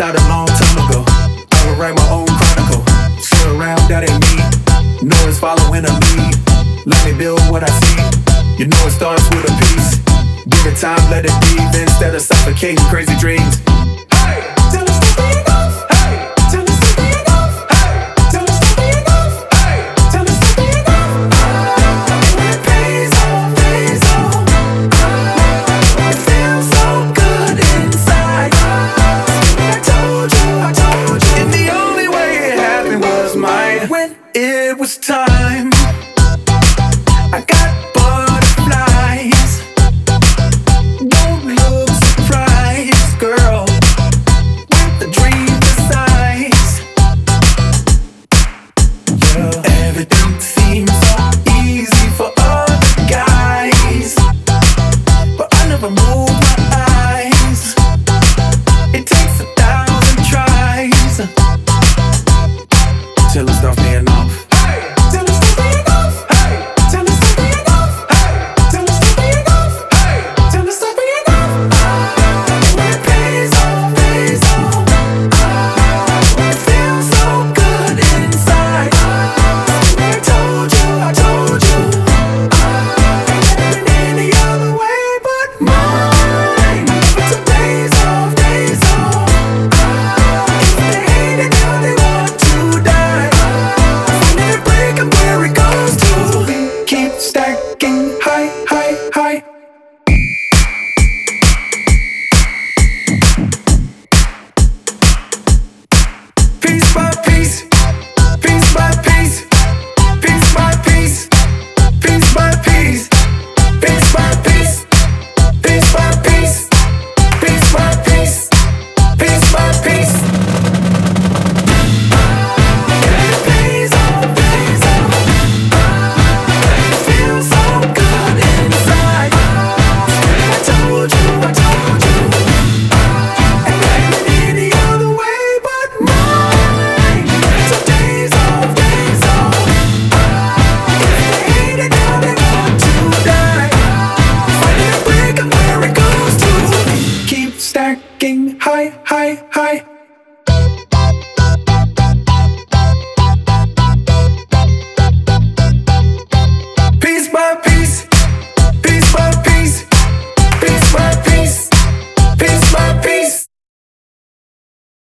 out a long time ago. I would write my own chronicle. Sit around, that ain't me. No one's following a lead. Let me build what I see. You know it starts with a piece. Give it time, let it breathe instead of suffocating crazy dreams.